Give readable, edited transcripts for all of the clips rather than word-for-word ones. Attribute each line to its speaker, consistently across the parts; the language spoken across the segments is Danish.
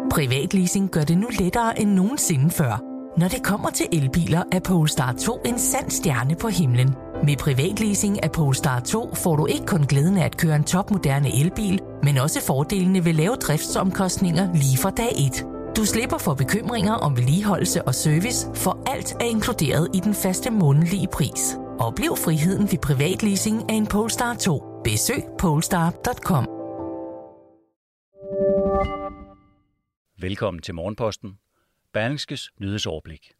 Speaker 1: Privatleasing gør det nu lettere end nogensinde før. Når det kommer til elbiler, er Polestar 2 en sand stjerne på himlen. Med privatleasing af Polestar 2 får du ikke kun glæden af at køre en topmoderne elbil, men også fordelene ved lave driftsomkostninger lige fra dag 1. Du slipper for bekymringer om vedligeholdelse og service, for alt er inkluderet i den faste månedlige pris. Oplev friheden ved privatleasing af en Polestar 2. Besøg polestar.com.
Speaker 2: Velkommen til Morgenposten. Berlingskes nyhedsoverblik.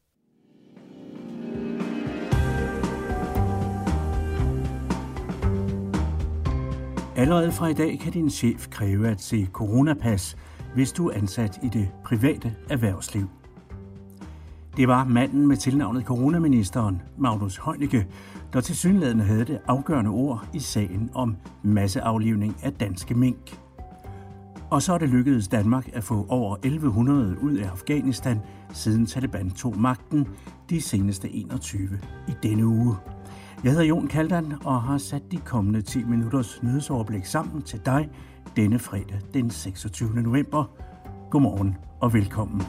Speaker 3: Allerede fra i dag kan din chef kræve at se coronapas, hvis du er ansat i det private erhvervsliv. Det var manden med tilnavnet coronaministeren, Magnus Heunicke, der tilsyneladende havde det afgørende ord i sagen om masseaflivning af danske mink. Og så er det lykkedes Danmark at få over 1100 ud af Afghanistan, siden Taliban tog magten de seneste 21 i denne uge. Jeg hedder Jon Kaldan og har sat de kommende 10 minutters nyhedsoverblik sammen til dig denne fredag den 26. november. Godmorgen og velkommen.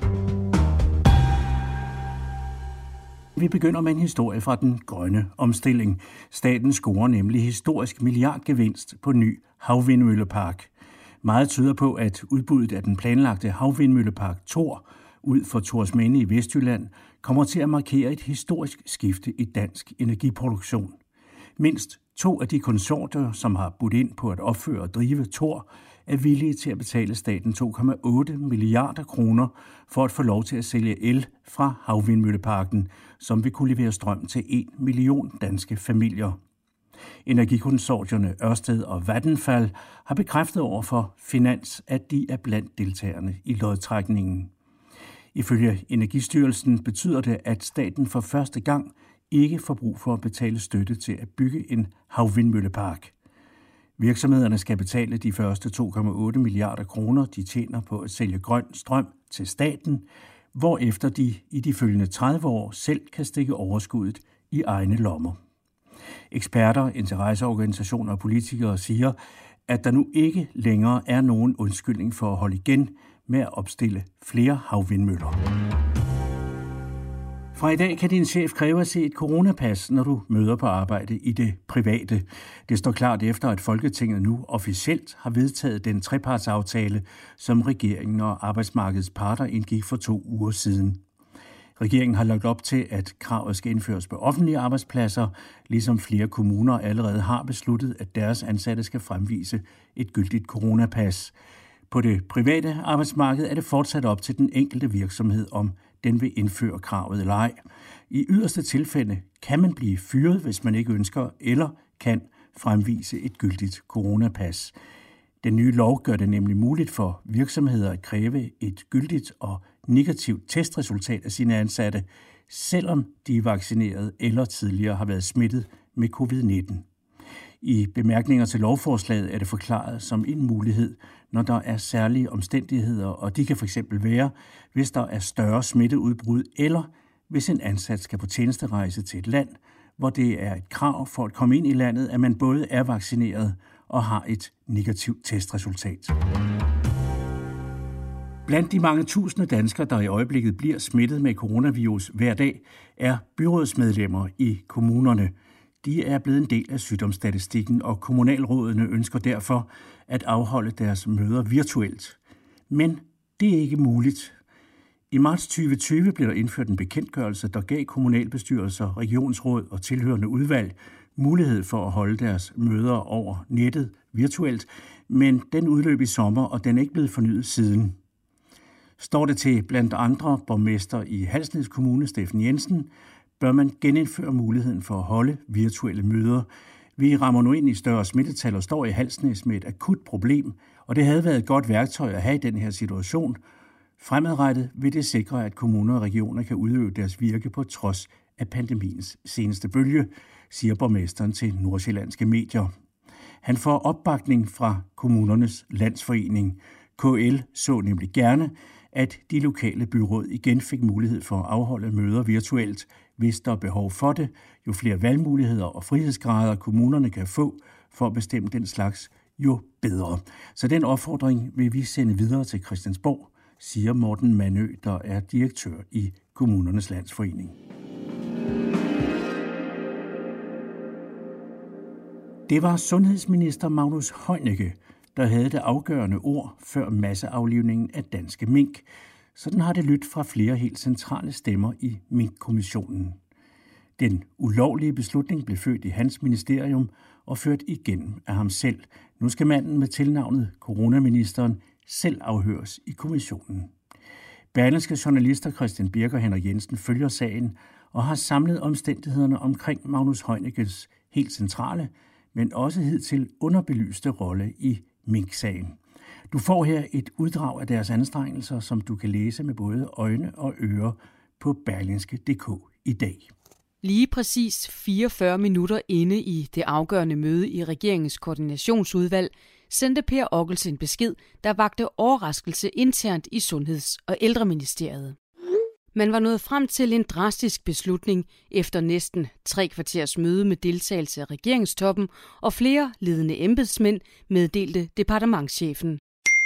Speaker 3: Vi begynder med en historie fra den grønne omstilling. Staten scorer nemlig historisk milliardgevinst på ny havvindmøllepark. Meget tyder på, at udbuddet af den planlagte havvindmøllepark Thor ud for Thorsminde i Vestjylland kommer til at markere et historisk skifte i dansk energiproduktion. Mindst 2 af de konsortier, som har budt ind på at opføre og drive Thor, er villige til at betale staten 2,8 milliarder kroner for at få lov til at sælge el fra havvindmølleparken, som vil kunne levere strøm til 1 million danske familier. Energikonsortierne Ørsted og Vattenfall har bekræftet over for Finans, at de er blandt deltagerne i lodtrækningen. Ifølge Energistyrelsen betyder det, at staten for første gang ikke får brug for at betale støtte til at bygge en havvindmøllepark. Virksomhederne skal betale de første 2,8 milliarder kroner, de tjener på at sælge grøn strøm til staten, hvorefter de i de følgende 30 år selv kan stikke overskuddet i egne lommer. Eksperter, interesseorganisationer og politikere siger, at der nu ikke længere er nogen undskyldning for at holde igen med at opstille flere havvindmøller. Fra i dag kan din chef kræve at se et coronapas, når du møder på arbejde i det private. Det står klart efter, at Folketinget nu officielt har vedtaget den trepartsaftale, som regeringen og arbejdsmarkedets parter indgik for 2 uger siden. Regeringen har lagt op til, at kravet skal indføres på offentlige arbejdspladser, ligesom flere kommuner allerede har besluttet, at deres ansatte skal fremvise et gyldigt coronapas. På det private arbejdsmarked er det fortsat op til den enkelte virksomhed, om den vil indføre kravet eller ej. I yderste tilfælde kan man blive fyret, hvis man ikke ønsker eller kan fremvise et gyldigt coronapas. Den nye lov gør det nemlig muligt for virksomheder at kræve et gyldigt og negativt testresultat af sine ansatte, selvom de er vaccineret eller tidligere har været smittet med covid-19. I bemærkninger til lovforslaget er det forklaret som en mulighed, når der er særlige omstændigheder, og de kan fx være, hvis der er større smitteudbrud, eller hvis en ansat skal på tjenesterejse til et land, hvor det er et krav for at komme ind i landet, at man både er vaccineret og har et negativt testresultat. Blandt de mange tusinde danskere, der i øjeblikket bliver smittet med coronavirus hver dag, er byrådsmedlemmer i kommunerne. De er blevet en del af sygdomsstatistikken, og kommunalrådene ønsker derfor at afholde deres møder virtuelt. Men det er ikke muligt. I marts 2020 blev der indført en bekendtgørelse, der gav kommunalbestyrelser, regionsråd og tilhørende udvalg mulighed for at holde deres møder over nettet virtuelt, men den udløb i sommer, og den er ikke blevet fornyet siden. Står det til blandt andre borgmester i Halsnæs Kommune, Steffen Jensen, bør man genindføre muligheden for at holde virtuelle møder. Vi rammer nu ind i større smittetal og står i Halsnæs med et akut problem, og det havde været et godt værktøj at have i den her situation. Fremadrettet vil det sikre, at kommuner og regioner kan udøve deres virke på trods af pandemiens seneste bølge, siger borgmesteren til nordsjællandske medier. Han får opbakning fra kommunernes landsforening. KL så nemlig gerne, at de lokale byråd igen fik mulighed for at afholde møder virtuelt, hvis der er behov for det. Jo flere valgmuligheder og frihedsgrader kommunerne kan få for at bestemme den slags, jo bedre. Så den opfordring vil vi sende videre til Christiansborg siger Morten Mandø, der er direktør i Kommunernes Landsforening. Det var sundhedsminister Magnus Heunicke, der havde det afgørende ord før masseaflivningen af danske mink. Sådan har det lyttet fra flere helt centrale stemmer i Minkkommissionen. Den ulovlige beslutning blev født i hans ministerium og ført igennem af ham selv. Nu skal manden med tilnavnet coronaministeren selv afhøres i kommissionen. Berlingske journalister Christian Birk og Henrik Jensen følger sagen og har samlet omstændighederne omkring Magnus Heunickes helt centrale, men også hidtil underbelyste rolle i Mink-sagen. Du får her et uddrag af deres anstrengelser, som du kan læse med både øjne og ører på berlingske.dk i dag.
Speaker 4: Lige præcis 44 minutter inde i det afgørende møde i regeringens koordinationsudvalg, sendte Per Okkels en besked, der vakte overraskelse internt i Sundheds- og Ældreministeriet. Man var nået frem til en drastisk beslutning efter næsten 3 kvarters møde med deltagelse af regeringstoppen og flere ledende embedsmænd, meddelte departementschefen.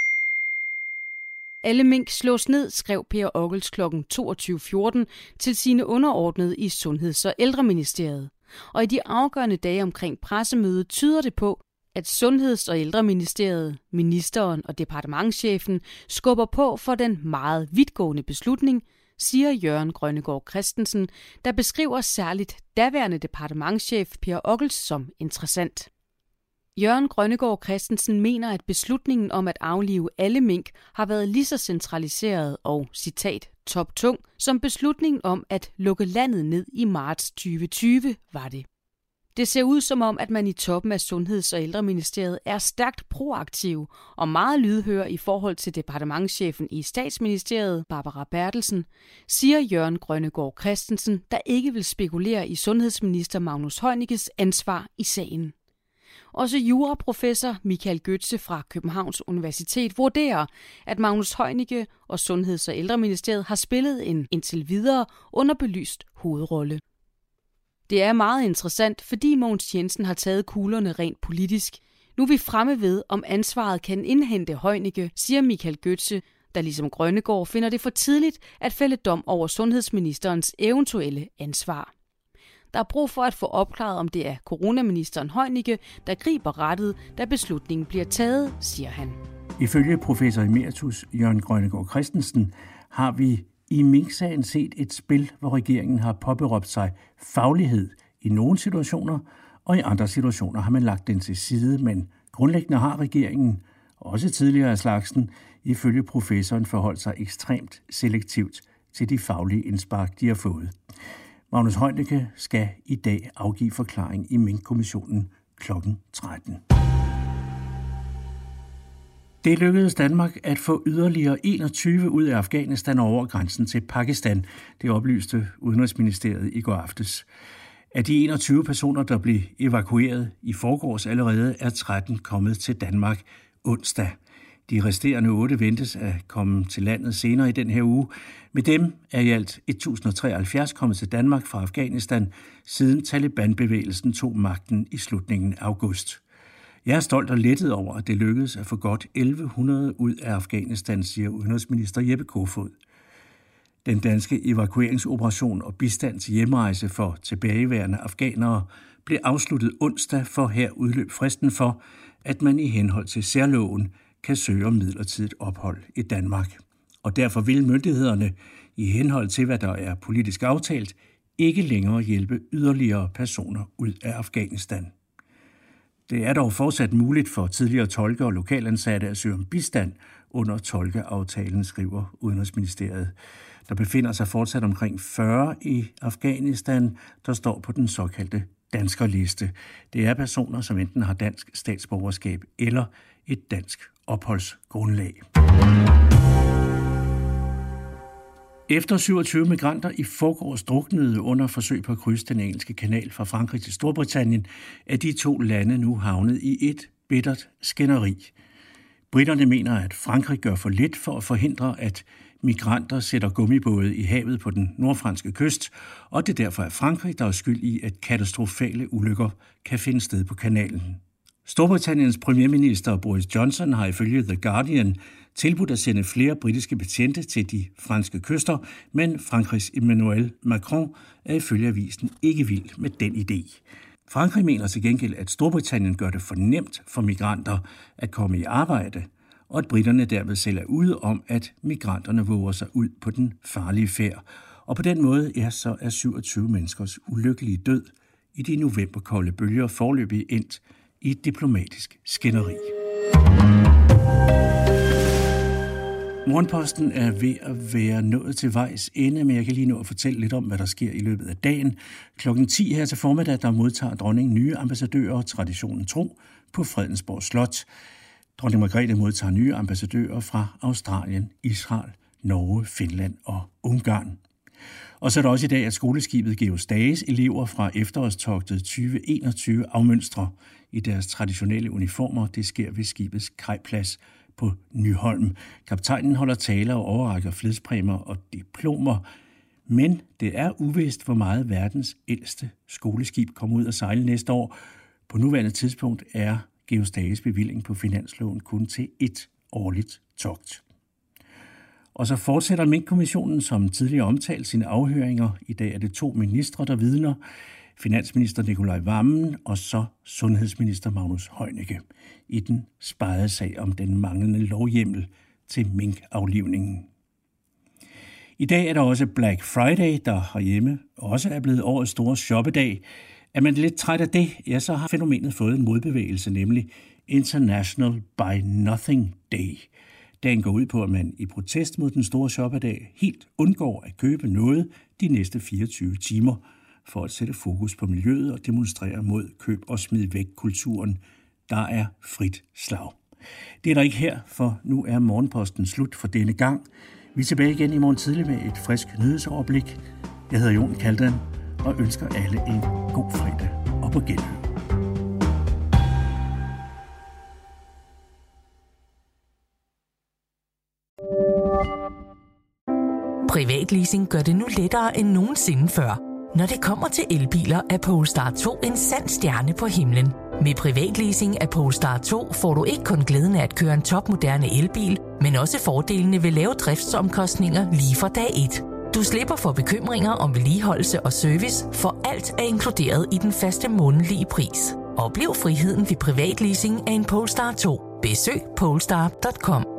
Speaker 4: Alle mink slås ned, skrev Per Okkels kl. 22.14 til sine underordnede i Sundheds- og Ældreministeriet. Og i de afgørende dage omkring pressemødet tyder det på, at Sundheds- og Ældreministeriet, ministeren og departementschefen skubber på for den meget vidtgående beslutning, siger Jørgen Grønnegård Christensen, der beskriver særligt daværende departementschef Per Okkels som interessant. Jørgen Grønnegård Christensen mener, at beslutningen om at aflive alle mink har været lige så centraliseret og, citat, toptung, som beslutningen om at lukke landet ned i marts 2020 var det. Det ser ud som om, at man i toppen af Sundheds- og Ældreministeriet er stærkt proaktiv og meget lydhør i forhold til departementschefen i Statsministeriet, Barbara Bertelsen, siger Jørgen Grønnegård Christensen, der ikke vil spekulere i sundhedsminister Magnus Heunickes ansvar i sagen. Også juraprofessor Michael Götze fra Københavns Universitet vurderer, at Magnus Heunicke og Sundheds- og Ældreministeriet har spillet en indtil videre underbelyst hovedrolle. Det er meget interessant, fordi Mogens Jensen har taget kuglerne rent politisk. Nu er vi fremme ved, om ansvaret kan indhente Heunicke, siger Michael Götze, der ligesom Grønnegård finder det for tidligt at fælde dom over sundhedsministerens eventuelle ansvar. Der er brug for at få opklaret, om det er coronaministeren Heunicke, der griber rettet, da beslutningen bliver taget, siger han.
Speaker 3: Ifølge professor emeritus Jørgen Grønnegård Christensen har vi i Mink-sagen set et spil, hvor regeringen har påberåbt sig faglighed i nogle situationer, og i andre situationer har man lagt den til side, men grundlæggende har regeringen, også tidligere af slagsen, ifølge professoren forholdt sig ekstremt selektivt til de faglige indspark, de har fået. Magnus Heunicke skal i dag afgive forklaring i Mink-kommissionen kl. 13. Det lykkedes Danmark at få yderligere 21 ud af Afghanistan over grænsen til Pakistan. Det oplyste Udenrigsministeriet i går aftes. Af de 21 personer, der blev evakueret i forgårs allerede, er 13 kommet til Danmark onsdag. De resterende 8 ventes at komme til landet senere i den her uge. Med dem er i alt 1073 kommet til Danmark fra Afghanistan, siden Taliban-bevægelsen tog magten i slutningen af august. Jeg er stolt og lettet over, at det lykkedes at få godt 1100 ud af Afghanistan, siger udenrigsminister Jeppe Kofod. Den danske evakueringsoperation og bistand til hjemrejse for tilbageværende afghanere blev afsluttet onsdag, for her udløb fristen for, at man i henhold til særloven kan søge om midlertidigt ophold i Danmark. Og derfor vil myndighederne, i henhold til hvad der er politisk aftalt, ikke længere hjælpe yderligere personer ud af Afghanistan. Det er dog fortsat muligt for tidligere tolke og lokalansatte at søge om bistand under tolkeaftalen, skriver Udenrigsministeriet. Der befinder sig fortsat omkring 40 i Afghanistan, der står på den såkaldte danskerliste. Det er personer, som enten har dansk statsborgerskab eller et dansk opholdsgrundlag. Efter 27 migranter i forgårs druknede under forsøg på at krydse den engelske kanal fra Frankrig til Storbritannien, er de 2 lande nu havnet i et bittert skænderi. Briterne mener, at Frankrig gør for lidt for at forhindre, at migranter sætter gummibåde i havet på den nordfranske kyst, og det derfor er Frankrig, der er skyld i, at katastrofale ulykker kan finde sted på kanalen. Storbritanniens premierminister Boris Johnson har ifølge The Guardian tilbudt at sende flere britiske betjente til de franske kyster, men Frankrigs Emmanuel Macron er ifølge avisen ikke vild med den idé. Frankrig mener til gengæld, at Storbritannien gør det for nemt for migranter at komme i arbejde, og at briterne derved selv er ude om, at migranterne våger sig ud på den farlige færd. Og på den måde så er 27 menneskers ulykkelige død i de novemberkolde bølger foreløbig endt i et diplomatisk skænderi. Morgenposten er ved at være nået til vejs ende, men jeg kan lige nå at fortælle lidt om, hvad der sker i løbet af dagen. Klokken 10 her til formiddag, der modtager dronningen nye ambassadører, traditionen tro, på Fredensborg Slot. Dronning Margrethe modtager nye ambassadører fra Australien, Israel, Norge, Finland og Ungarn. Og så er der også i dag, at skoleskibet Georg Stages elever fra efterårstogtet 2021 afmønstrer i deres traditionelle uniformer. Det sker ved skibets kajplads på Nyholm. Kaptajnen holder taler og overrækker fledspræmier og diplomer. Men det er uvist, hvor meget verdens ældste skoleskib kommer ud at sejle næste år. På nuværende tidspunkt er Georg Stages bevilling på finansloven kun til et årligt togt. Og så fortsætter Mink-kommissionen som tidligere omtalt sine afhøringer. I dag er det 2 ministre, der vidner. Finansminister Nicolai Wammen og så sundhedsminister Magnus Heunicke i den spegede sag om den manglende lovhjemmel til minkaflivningen. I dag er der også Black Friday, der herhjemme også er blevet årets store shoppedag. Er man lidt træt af det, ja, så har fænomenet fået en modbevægelse, nemlig International Buy Nothing Day. Dagen går ud på, at man i protest mod den store shoppedag helt undgår at købe noget de næste 24 timer, for at sætte fokus på miljøet og demonstrere mod køb og smid væk-kulturen. Der er frit slag. Det er der ikke her, for nu er Morgenposten slut for denne gang. Vi er tilbage igen i morgen tidlig med et frisk nyhedsoverblik. Jeg hedder Jon Kaldan og ønsker alle en god fredag og på genhør.
Speaker 1: Privatleasing gør det nu lettere end nogensinde før. Når det kommer til elbiler, er Polestar 2 en sand stjerne på himlen. Med privatleasing af Polestar 2 får du ikke kun glæden af at køre en topmoderne elbil, men også fordelene ved lave driftsomkostninger lige fra dag 1. Du slipper for bekymringer om vedligeholdelse og service, for alt er inkluderet i den faste månedlige pris. Oplev friheden ved privatleasing af en Polestar 2. Besøg polestar.com.